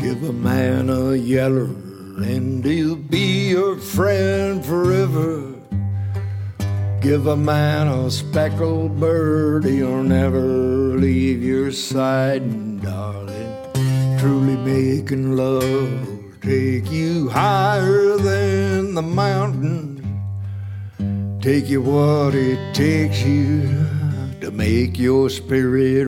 Give a man a yeller and he'll be your friend forever. Give a man a speckled bird, he'll never leave your side. And darling, truly making love will take you higher than the mountains. Take you what it takes you to make your spirit